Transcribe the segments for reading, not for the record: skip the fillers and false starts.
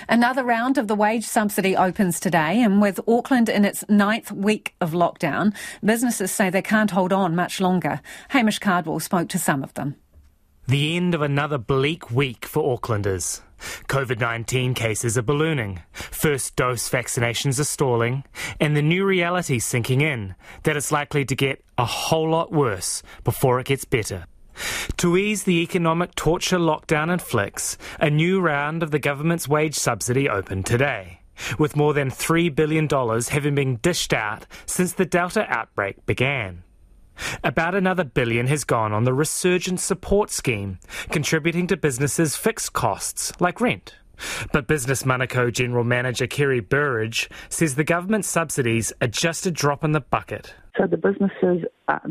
Another round of the wage subsidy opens today, and with Auckland in its 9th week of lockdown, businesses say they can't hold on much longer. Hamish Cardwell spoke to some of them. The end of another bleak week for Aucklanders. COVID-19 cases are ballooning, first dose vaccinations are stalling, and the new reality sinking in that it's likely to get a whole lot worse before it gets better. To ease the economic torture lockdown inflicts, a new round of the government's wage subsidy opened today, with more than $3 billion having been dished out since the Delta outbreak began. About another $1 billion has gone on the Resurgence Support Scheme, contributing to businesses' fixed costs like rent. But Business Manukau General Manager Kerry Burridge says the government subsidies are just a drop in the bucket. So the businesses,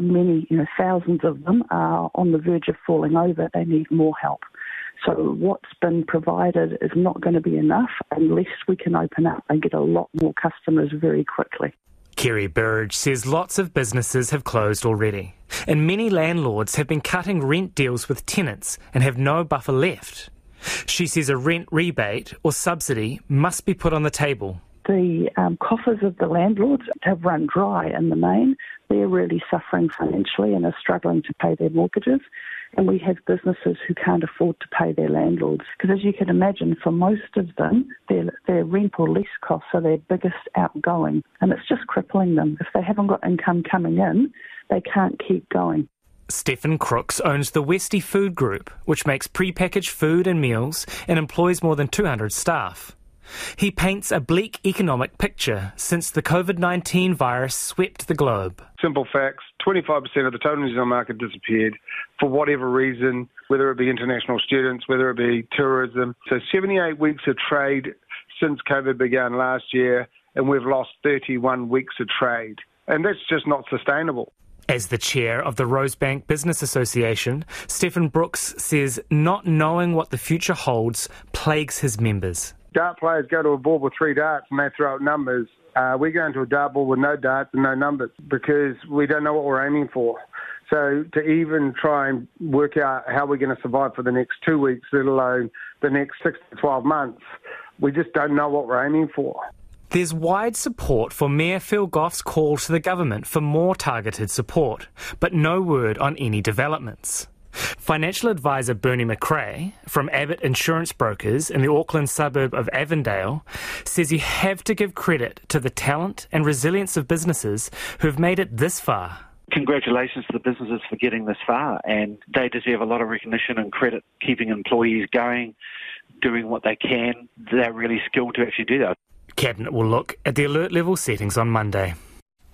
thousands of them, are on the verge of falling over. They need more help. So what's been provided is not going to be enough unless we can open up and get a lot more customers very quickly. Kerry Burridge says lots of businesses have closed already, and many landlords have been cutting rent deals with tenants and have no buffer left. She says a rent rebate or subsidy must be put on the table. The coffers of the landlords have run dry in the main. They're really suffering financially and are struggling to pay their mortgages. And we have businesses who can't afford to pay their landlords. Because as you can imagine, for most of them, their rent or lease costs are their biggest outgoing. And it's just crippling them. If they haven't got income coming in, they can't keep going. Stephen Crooks owns the Westie Food Group, which makes pre-packaged food and meals and employs more than 200 staff. He paints a bleak economic picture since the COVID-19 virus swept the globe. Simple facts, 25% of the total New Zealand market disappeared for whatever reason, whether it be international students, whether it be tourism. So 78 weeks of trade since COVID began last year, and we've lost 31 weeks of trade. And that's just not sustainable. As the chair of the Rosebank Business Association, Stephen Brooks says not knowing what the future holds plagues his members. Dart players go to a board with 3 darts and they throw out numbers. We go into a dartboard with no darts and no numbers because we don't know what we're aiming for. So to even try and work out how we're going to survive for the next 2 weeks, let alone the next 6 to 12 months, we just don't know what we're aiming for. There's wide support for Mayor Phil Goff's call to the government for more targeted support, but no word on any developments. Financial advisor Bernie McRae from Abbott Insurance Brokers in the Auckland suburb of Avondale says you have to give credit to the talent and resilience of businesses who have made it this far. Congratulations to the businesses for getting this far, and they deserve a lot of recognition and credit, keeping employees going, doing what they can. They're really skilled to actually do that. Cabinet will look at the alert level settings on Monday.